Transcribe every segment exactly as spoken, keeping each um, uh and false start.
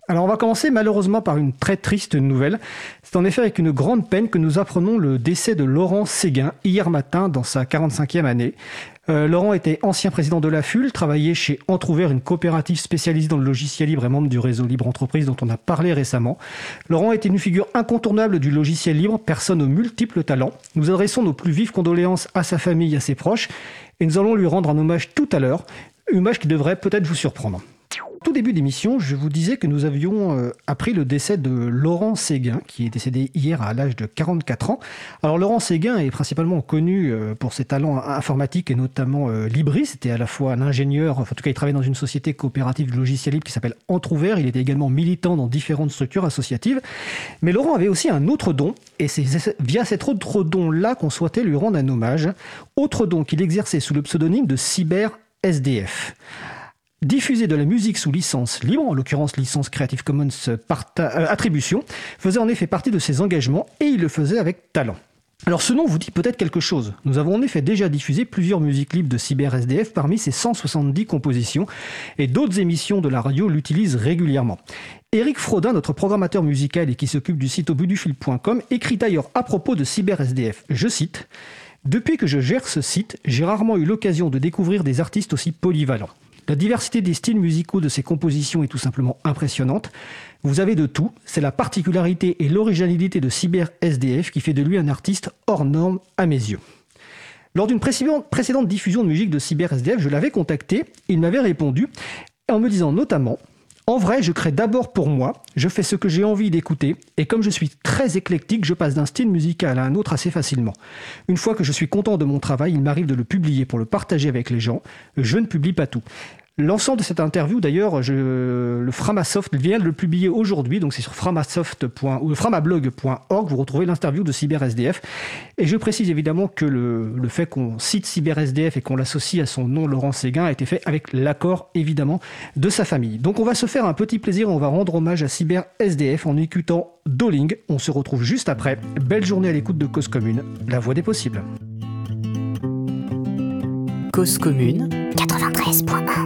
Alors on va commencer malheureusement par une très triste nouvelle. C'est en effet avec une grande peine que nous apprenons le décès de Laurent Séguin hier matin dans sa quarante-cinquième année. Euh, Laurent était ancien président de l'A F U L, travaillait chez Entrouvert, une coopérative spécialisée dans le logiciel libre et membre du réseau Libre Entreprise dont on a parlé récemment. Laurent était une figure incontournable du logiciel libre, personne aux multiples talents. Nous adressons nos plus vives condoléances à sa famille et à ses proches et nous allons lui rendre un hommage tout à l'heure, un hommage qui devrait peut-être vous surprendre. Au tout début d'émission, je vous disais que nous avions euh, appris le décès de Laurent Séguin, qui est décédé hier à l'âge de quarante-quatre ans. Alors Laurent Séguin est principalement connu euh, pour ses talents informatiques et notamment euh, Libris. C'était à la fois un ingénieur, enfin, en tout cas il travaillait dans une société coopérative de logiciel libre qui s'appelle Entrouvert. Il était également militant dans différentes structures associatives. Mais Laurent avait aussi un autre don, et c'est via cet autre don-là qu'on souhaitait lui rendre un hommage. Autre don qu'il exerçait sous le pseudonyme de Cyber S D F. Diffuser de la musique sous licence libre, en l'occurrence licence Creative Commons parta- euh, attribution, faisait en effet partie de ses engagements et il le faisait avec talent. Alors ce nom vous dit peut-être quelque chose. Nous avons en effet déjà diffusé plusieurs musiques libres de Cyber S D F parmi ses cent soixante-dix compositions et d'autres émissions de la radio l'utilisent régulièrement. Éric Frodin, notre programmateur musical et qui s'occupe du site au bout du fil point com, écrit d'ailleurs à propos de Cyber S D F, je cite « Depuis que je gère ce site, j'ai rarement eu l'occasion de découvrir des artistes aussi polyvalents. La diversité des styles musicaux de ses compositions est tout simplement impressionnante. Vous avez de tout, c'est la particularité et l'originalité de Cyber S D F qui fait de lui un artiste hors norme à mes yeux. » Lors d'une précédente diffusion de musique de Cyber S D F, je l'avais contacté, il m'avait répondu en me disant notamment « En vrai, je crée d'abord pour moi, je fais ce que j'ai envie d'écouter, et comme je suis très éclectique, je passe d'un style musical à un autre assez facilement. Une fois que je suis content de mon travail, il m'arrive de le publier pour le partager avec les gens. Je ne publie pas tout. » L'ensemble de cette interview, d'ailleurs, je, le Framasoft vient de le publier aujourd'hui, donc c'est sur framasoft. ou framablog point org, vous retrouvez l'interview de Cyber S D F. Et je précise évidemment que le, le fait qu'on cite Cyber S D F et qu'on l'associe à son nom Laurent Séguin a été fait avec l'accord, évidemment, de sa famille. Donc on va se faire un petit plaisir, on va rendre hommage à Cyber S D F en écoutant Dolling. On se retrouve juste après. Belle journée à l'écoute de Cause Commune, la voix des possibles. Cause Commune quatre-vingt-treize point un.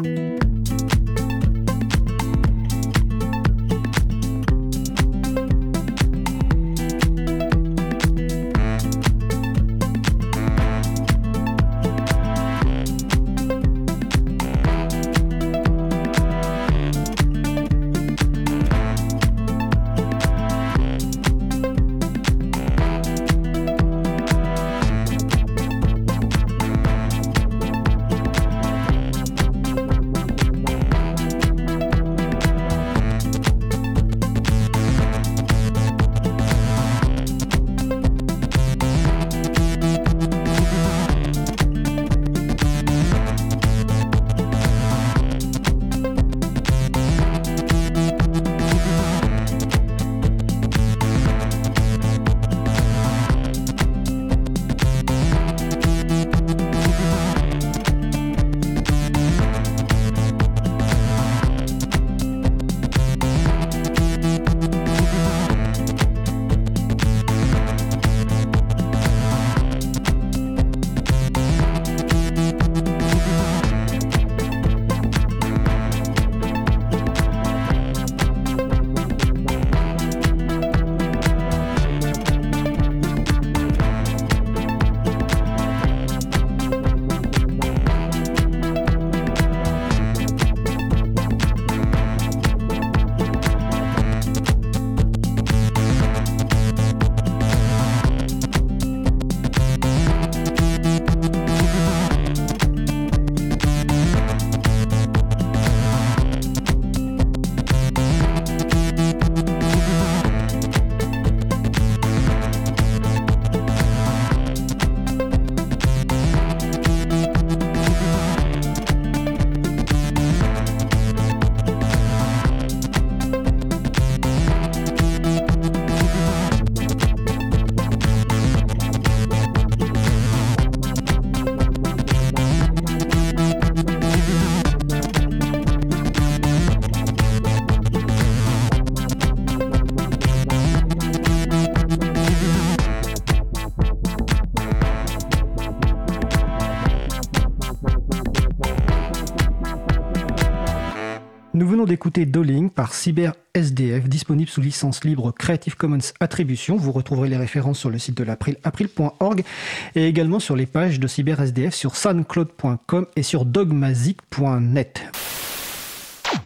d'écouter Dolling par CyberSDF, disponible sous licence libre Creative Commons Attribution. Vous retrouverez les références sur le site de l'April, april point org, et également sur les pages de CyberSDF sur soundcloud point com et sur dogmazic point net.